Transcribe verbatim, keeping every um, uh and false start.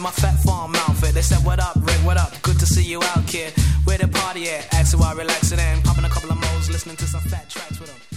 my fat farm outfit. They said, what up, Rick, what up? Good to see you out, kid. Where the party at? Asked who I relaxing in. Popping a couple of moles, listening to some fat tracks with them.